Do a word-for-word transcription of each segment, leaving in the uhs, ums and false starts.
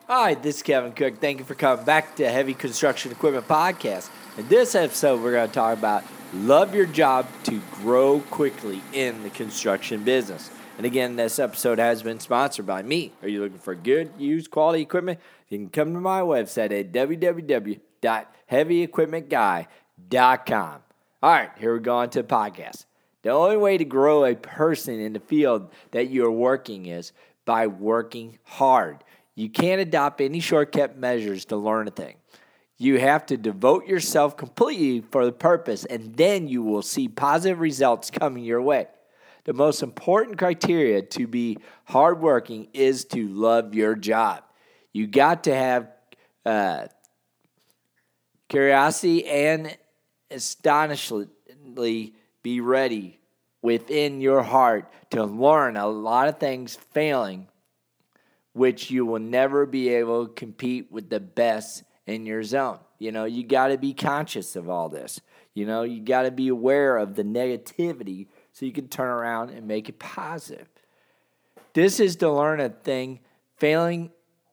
Hi, this is Kevin Cook. Thank you for coming back to Heavy Construction Equipment Podcast. In this episode, we're going to talk about love your job to grow quickly in the construction business. And again, this episode has been sponsored by me. Are you looking for good, used, quality equipment? You can come to my website at w w w dot heavy equipment guy dot com. All right, here we go on to the podcast. The only way to grow a person in the field that you are working is by working hard. You can't adopt any shortcut measures to learn a thing. You have to devote yourself completely for the purpose, and then you will see positive results coming your way. The most important criteria to be hardworking is to love your job. You got to have uh, curiosity and astonishingly be ready within your heart to learn a lot of things failing, which you will never be able to compete with the best in your zone. You know, you got to be conscious of all this. You know, you got to be aware of the negativity so you can turn around and make it positive. This is to learn a thing. Failing,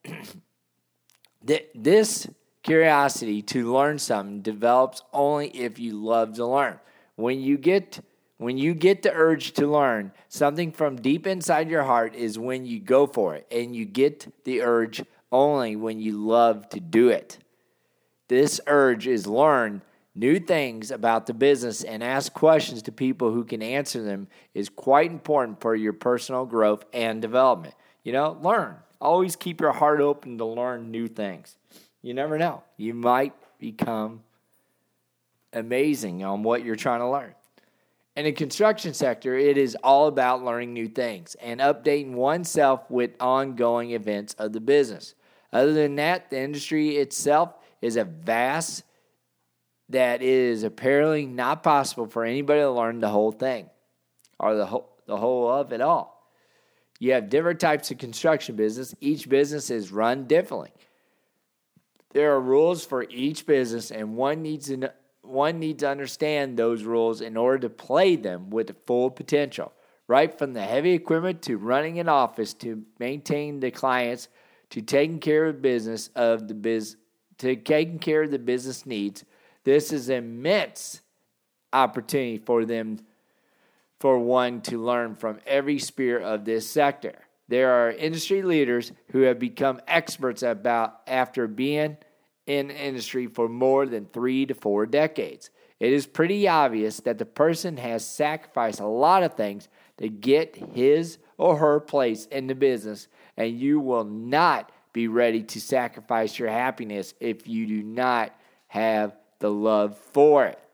this curiosity to learn something develops only if you love to learn. When you get When you get the urge to learn something from deep inside your heart is when you go for it, and you get the urge only when you love to do it. This urge is learn new things about the business and ask questions to people who can answer them is quite important for your personal growth and development. You know, learn. Always keep your heart open to learn new things. You never know. You might become amazing on what you're trying to learn. In the construction sector, it is all about learning new things and updating oneself with ongoing events of the business. Other than that, the industry itself is a vast that it is apparently not possible for anybody to learn the whole thing or the whole, the whole of it all. You have different types of construction business. Each business is run differently. There are rules for each business, and one needs to know One needs to understand those rules in order to play them with full potential. Right from the heavy equipment to running an office to maintaining the clients to taking care of business of the biz to taking care of the business needs. This is immense opportunity for them for one to learn from every sphere of this sector. There are industry leaders who have become experts about after being in the industry for more than three to four decades. It is pretty obvious that the person has sacrificed a lot of things to get his or her place in the business, and you will not be ready to sacrifice your happiness if you do not have the love for it.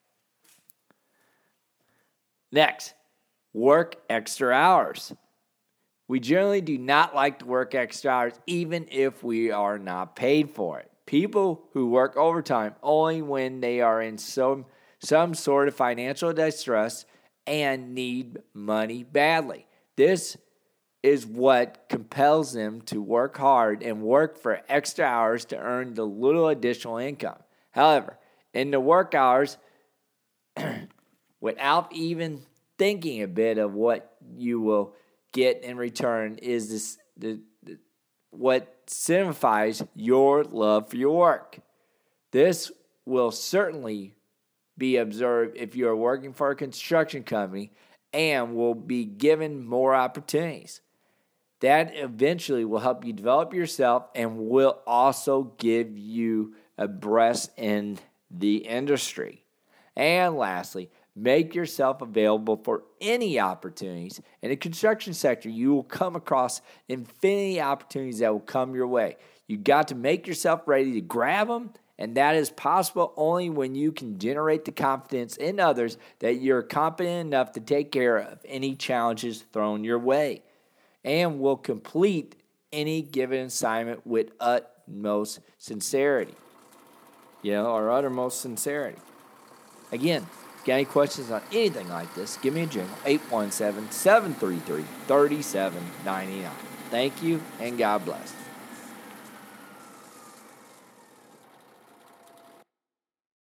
Next, work extra hours. We generally do not like to work extra hours even if we are not paid for it. People who work overtime only when they are in some, some sort of financial distress and need money badly. This is what compels them to work hard and work for extra hours to earn the little additional income. However, in the work hours, without even thinking a bit of what you will get in return is this the, the what signifies your love for your work. This will certainly be observed if you are working for a construction company and will be given more opportunities. That eventually will help you develop yourself and will also give you a breast in the industry. And lastly, make yourself available for any opportunities. In the construction sector, you will come across infinity opportunities that will come your way. You got to make yourself ready to grab them, and that is possible only when you can generate the confidence in others that you're competent enough to take care of any challenges thrown your way, and will complete any given assignment with utmost sincerity. You know, or uttermost sincerity. Again, got any questions on anything like this, give me a jingle, eight one seven, seven three three, three seven nine nine. Thank you, and God bless.